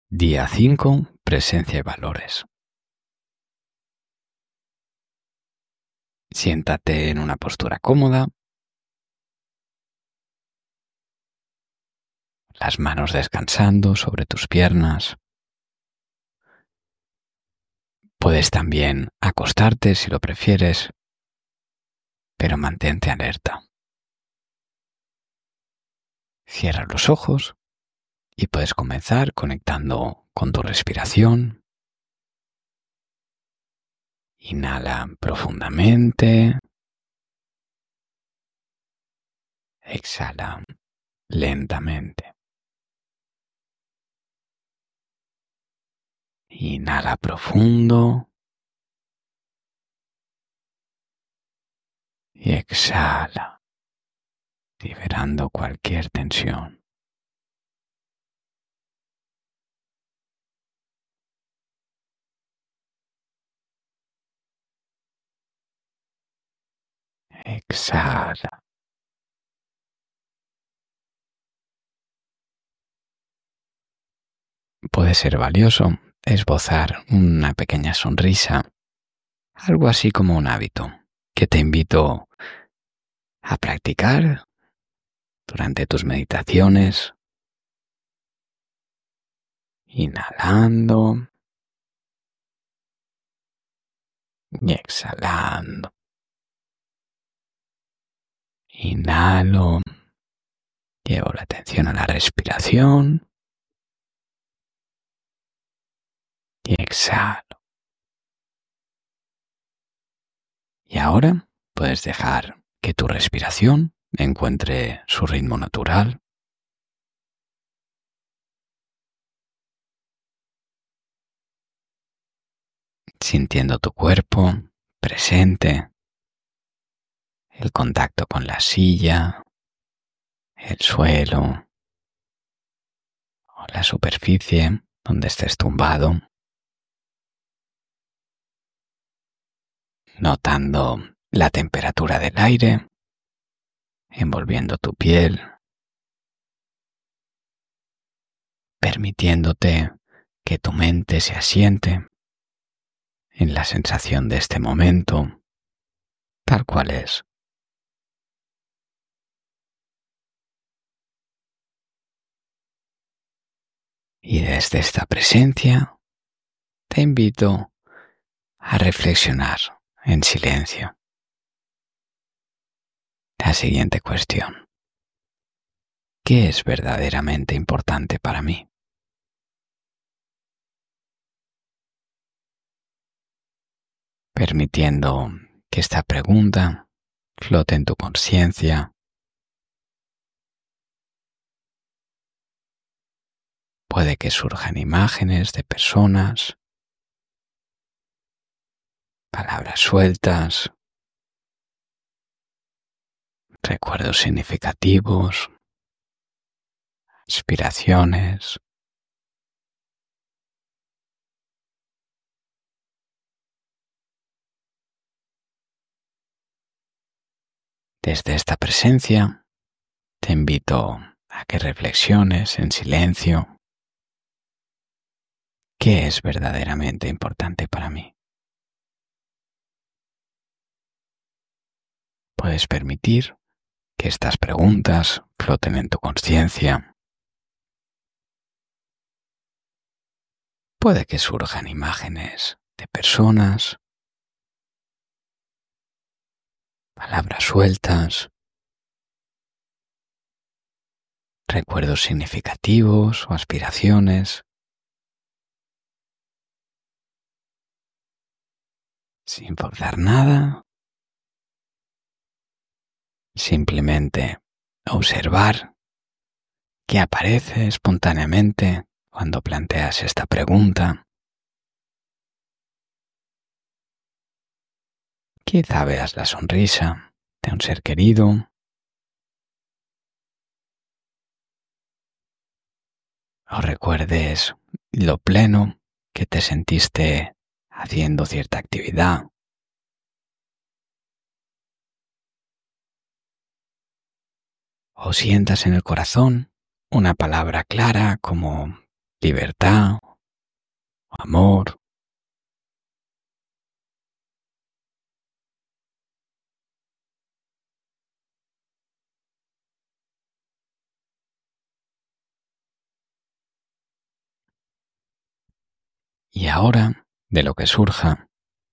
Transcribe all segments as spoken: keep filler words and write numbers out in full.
Día cinco. Presencia y valores. Siéntate en una postura cómoda, las manos descansando sobre tus piernas. Puedes también acostarte si lo prefieres, pero mantente alerta. Cierra los ojos y puedes comenzar conectando con tu respiración. Inhala profundamente. Exhala lentamente. Inhala profundo. Y exhala, liberando cualquier tensión. Exhala. Puede ser valioso esbozar una pequeña sonrisa, algo así como un hábito que te invito a practicar durante tus meditaciones, inhalando y exhalando. Inhalo, llevo la atención a la respiración y exhalo. Y ahora puedes dejar que tu respiración encuentre su ritmo natural. Sintiendo tu cuerpo presente, el contacto con la silla, el suelo o la superficie donde estés tumbado, notando la temperatura del aire envolviendo tu piel, permitiéndote que tu mente se asiente en la sensación de este momento, tal cual es. Y desde esta presencia te invito a reflexionar en silencio. La siguiente cuestión: ¿qué es verdaderamente importante para mí? Permitiendo que esta pregunta flote en tu conciencia, puede que surjan imágenes de personas, palabras sueltas, recuerdos significativos, aspiraciones. Desde esta presencia te invito a que reflexiones en silencio. ¿Qué es verdaderamente importante para mí? Puedes permitir que estas preguntas floten en tu conciencia. Puede que surjan imágenes de personas, palabras sueltas, recuerdos significativos o aspiraciones. Sin forzar nada, simplemente observar qué aparece espontáneamente cuando planteas esta pregunta. Quizá veas la sonrisa de un ser querido, o recuerdes lo pleno que te sentiste haciendo cierta actividad. O sientas en el corazón una palabra clara como libertad amor. Y ahora, de lo que surja,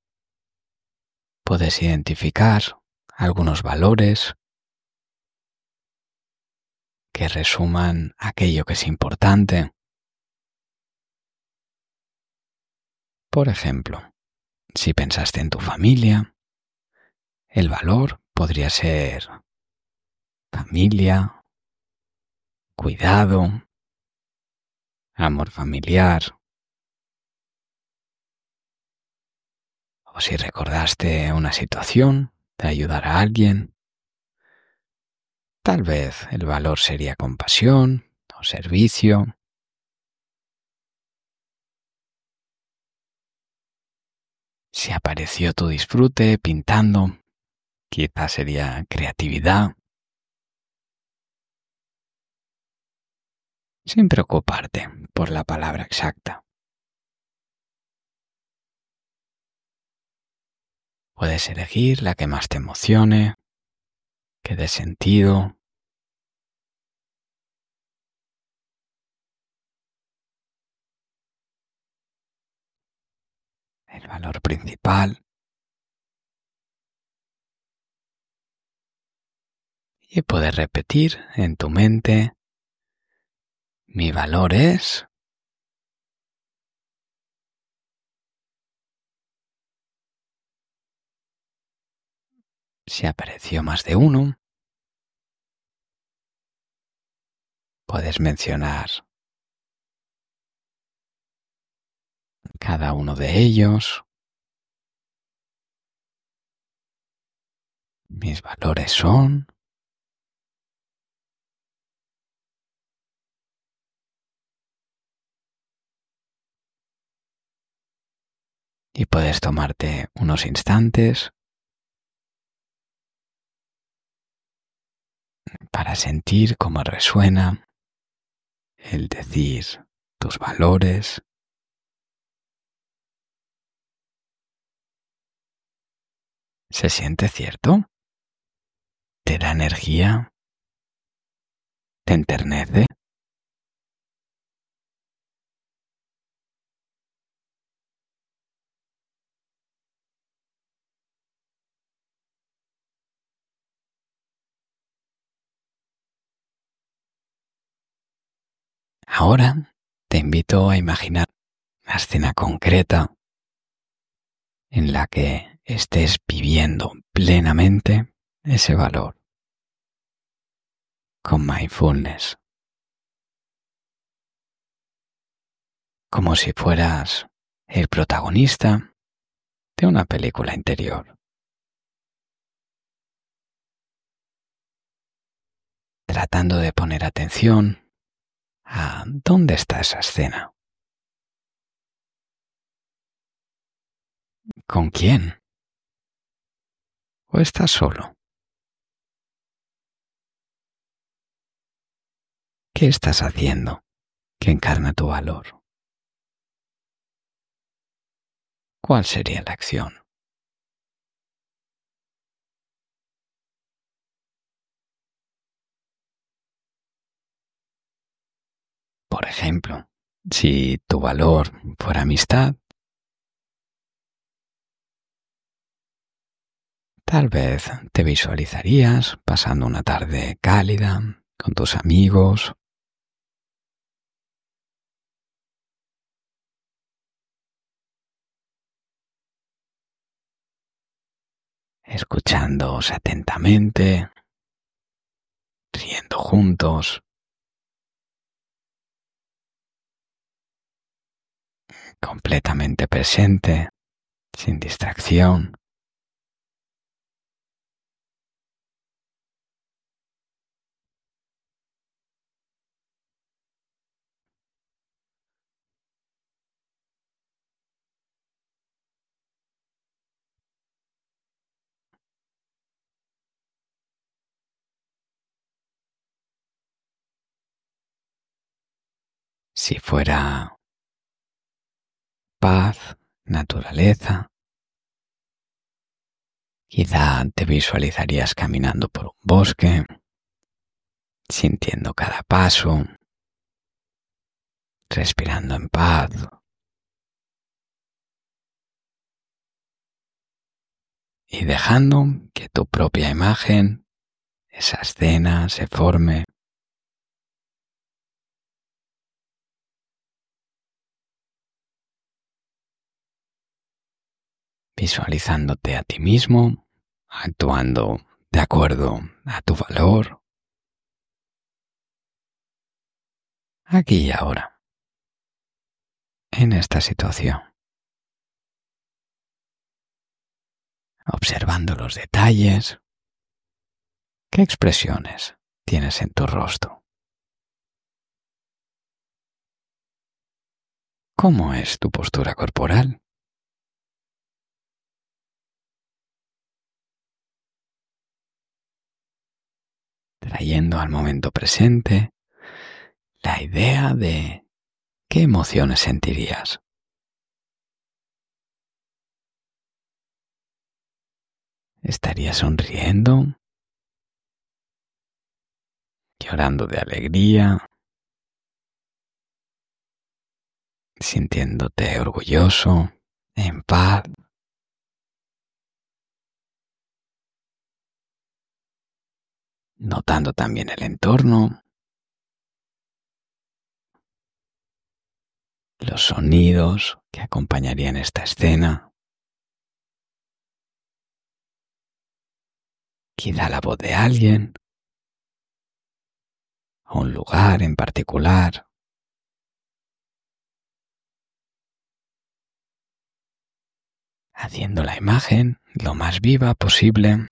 puedes identificar algunos valores que resuman aquello que es importante. Por ejemplo, si pensaste en tu familia, el valor podría ser familia, cuidado, amor familiar. O si recordaste una situación de ayudar a alguien, tal vez el valor sería compasión o servicio. Si apareció tu disfrute pintando, quizás sería creatividad. Sin preocuparte por la palabra exacta. Puedes elegir la que más te emocione, que dé sentido. El valor principal. Y puedes repetir en tu mente: mi valor es. Si apareció más de uno, puedes mencionar cada uno de ellos. Mis valores son. Y puedes tomarte unos instantes para sentir cómo resuena el decir tus valores. ¿Se siente cierto? ¿Te da energía? ¿Te enternece? Ahora te invito a imaginar una escena concreta en la que estés viviendo plenamente ese valor con mindfulness, como si fueras el protagonista de una película interior, tratando de poner atención a dónde está esa escena, con quién, o estás solo. ¿Qué estás haciendo que encarna tu valor? ¿Cuál sería la acción? Por ejemplo, si tu valor fuera amistad, tal vez te visualizarías pasando una tarde cálida con tus amigos, escuchándoos atentamente, riendo juntos, completamente presente, sin distracción. Si fuera paz, naturaleza. Quizá te visualizarías caminando por un bosque, sintiendo cada paso, respirando en paz. Y dejando que tu propia imagen, esa escena, se forme. Visualizándote a ti mismo, actuando de acuerdo a tu valor, aquí y ahora, en esta situación. Observando los detalles, qué expresiones tienes en tu rostro. ¿Cómo es tu postura corporal? Trayendo al momento presente la idea de qué emociones sentirías. ¿Estarías sonriendo? ¿Llorando de alegría? ¿Sintiéndote orgulloso? ¿En paz? Notando también el entorno, los sonidos que acompañarían esta escena, quizá la voz de alguien, o un lugar en particular. Haciendo la imagen lo más viva posible,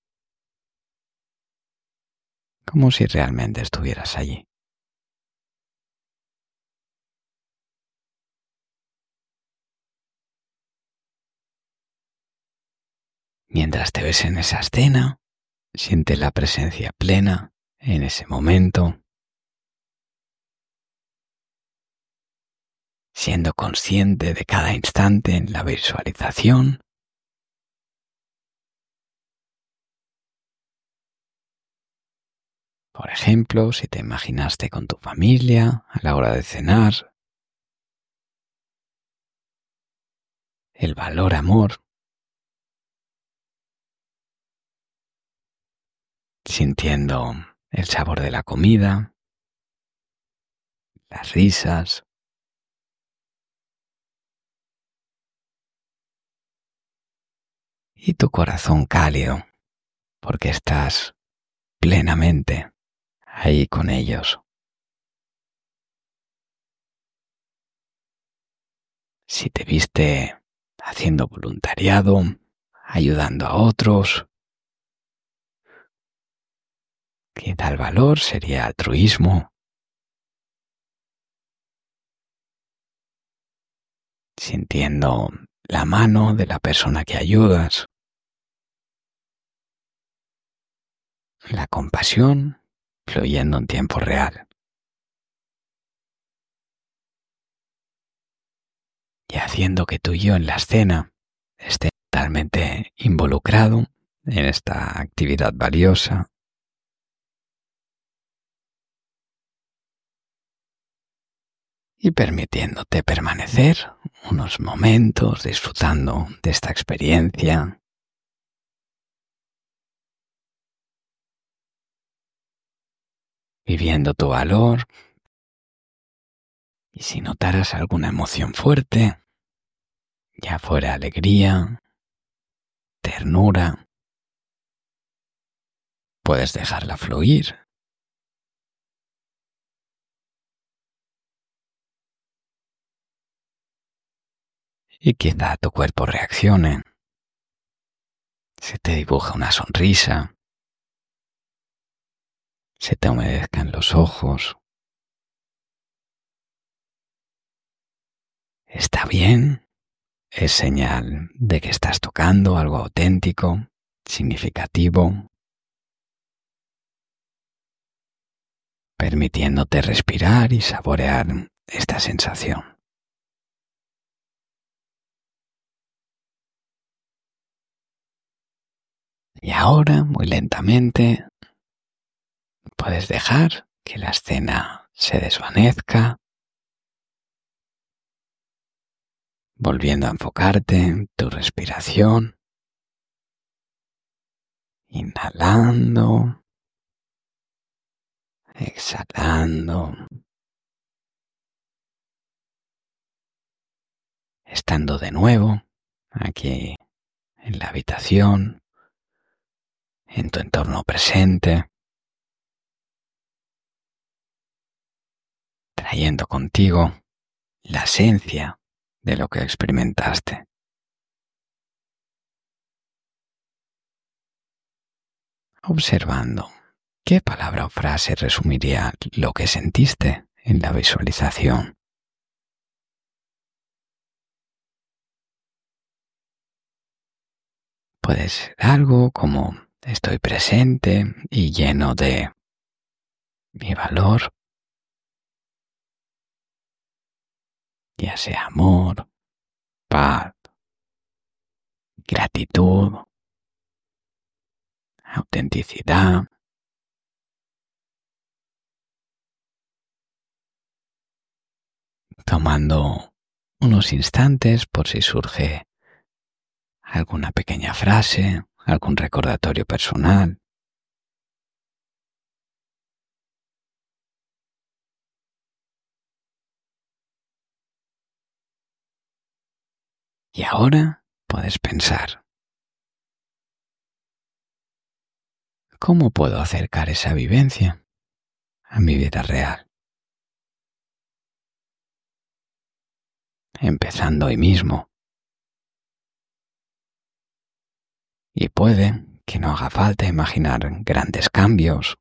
como si realmente estuvieras allí. Mientras te ves en esa escena, siente la presencia plena en ese momento, siendo consciente de cada instante en la visualización. Por ejemplo, si te imaginaste con tu familia a la hora de cenar, el valor amor, sintiendo el sabor de la comida, las risas, y tu corazón cálido, porque estás plenamente ahí con ellos. Si te viste haciendo voluntariado, ayudando a otros, quizá el valor sería altruismo, sintiendo la mano de la persona que ayudas, la compasión fluyendo en tiempo real. Y haciendo que tú y yo en la escena esté totalmente involucrado en esta actividad valiosa. Y permitiéndote permanecer unos momentos disfrutando de esta experiencia. Viviendo tu valor. Y si notaras alguna emoción fuerte, ya fuera alegría, ternura, puedes dejarla fluir. Y quizá tu cuerpo reaccione. Se te dibuja una sonrisa. Se te humedezcan los ojos. Está bien, es señal de que estás tocando algo auténtico, significativo, permitiéndote respirar y saborear esta sensación. Y ahora, muy lentamente, puedes dejar que la escena se desvanezca, volviendo a enfocarte en tu respiración, inhalando, exhalando, estando de nuevo aquí en la habitación, en tu entorno presente, trayendo contigo la esencia de lo que experimentaste. Observando qué palabra o frase resumiría lo que sentiste en la visualización. Puede ser algo como estoy presente y lleno de mi valor, ya sea amor, paz, gratitud, autenticidad. Tomando unos instantes por si surge alguna pequeña frase, algún recordatorio personal. Y ahora puedes pensar, ¿cómo puedo acercar esa vivencia a mi vida real? Empezando hoy mismo. Y puede que no haga falta imaginar grandes cambios.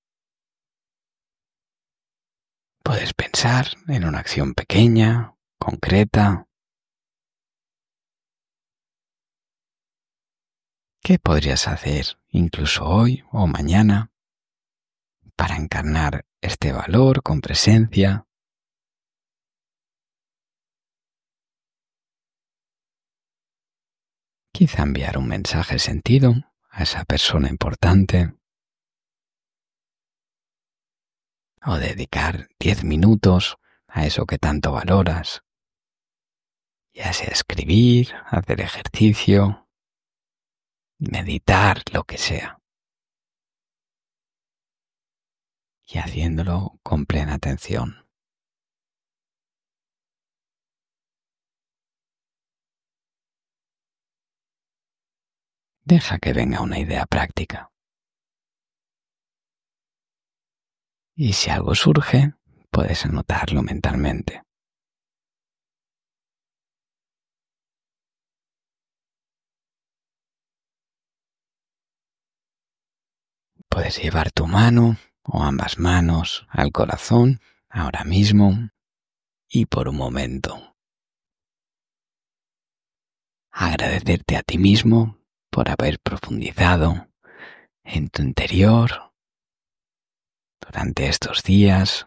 Puedes pensar en una acción pequeña, concreta. ¿Qué podrías hacer incluso hoy o mañana para encarnar este valor con presencia? Quizá enviar un mensaje sentido a esa persona importante. O dedicar diez minutos a eso que tanto valoras. Ya sea escribir, hacer ejercicio, meditar, lo que sea. Y haciéndolo con plena atención. Deja que venga una idea práctica. Y si algo surge, puedes anotarlo mentalmente. Puedes llevar tu mano o ambas manos al corazón ahora mismo y por un momento agradecerte a ti mismo por haber profundizado en tu interior durante estos días,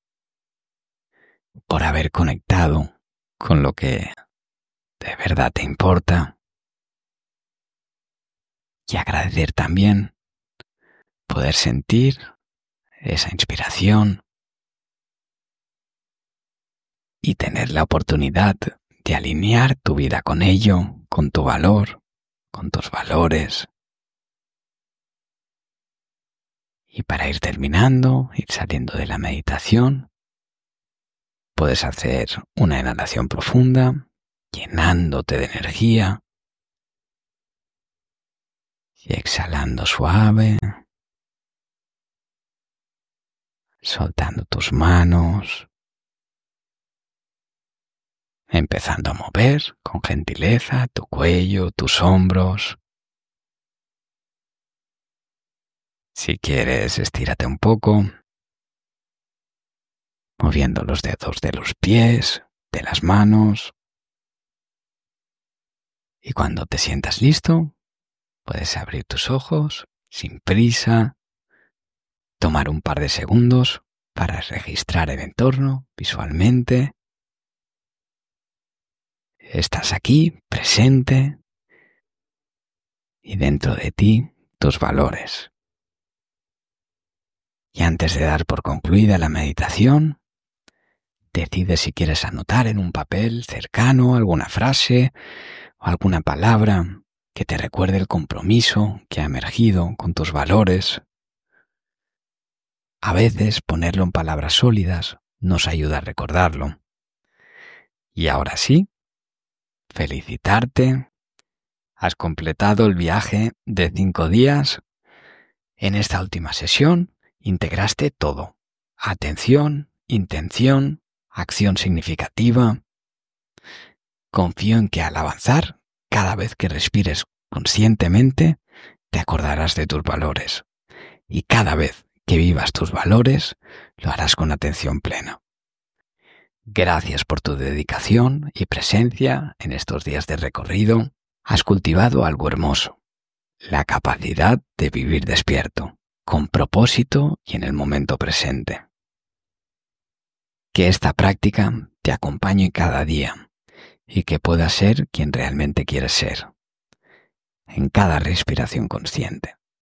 por haber conectado con lo que de verdad te importa y agradecer también poder sentir esa inspiración y tener la oportunidad de alinear tu vida con ello, con tu valor, con tus valores. Y para ir terminando, ir saliendo de la meditación, puedes hacer una inhalación profunda, llenándote de energía y exhalando suave, soltando tus manos, empezando a mover con gentileza tu cuello, tus hombros. Si quieres, estírate un poco, moviendo los dedos de los pies, de las manos. Y cuando te sientas listo, puedes abrir tus ojos sin prisa, tomar un par de segundos para registrar el entorno visualmente. Estás aquí, presente, y dentro de ti tus valores. Y antes de dar por concluida la meditación, decide si quieres anotar en un papel cercano alguna frase o alguna palabra que te recuerde el compromiso que ha emergido con tus valores. A veces ponerlo en palabras sólidas nos ayuda a recordarlo. Y ahora sí, felicitarte. Has completado el viaje de cinco días. En esta última sesión integraste todo: atención, intención, acción significativa. Confío en que al avanzar, cada vez que respires conscientemente, te acordarás de tus valores. Y cada vez que vivas tus valores, lo harás con atención plena. Gracias por tu dedicación y presencia en estos días de recorrido. Has cultivado algo hermoso: la capacidad de vivir despierto, con propósito y en el momento presente. Que esta práctica te acompañe cada día y que puedas ser quien realmente quieres ser, en cada respiración consciente.